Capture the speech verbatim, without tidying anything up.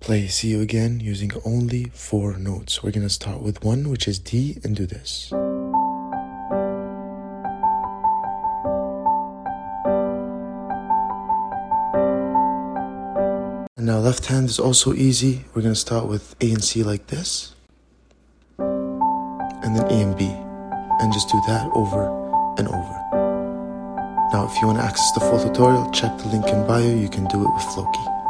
Play See You Again using only four notes. We're going to start with one, which is D, and do this. And now left hand is also easy. We're going to start with A and C like this, and then A and B, and just do that over and over. Now if you want to access the full tutorial, check the link in bio. You can do it with Floki.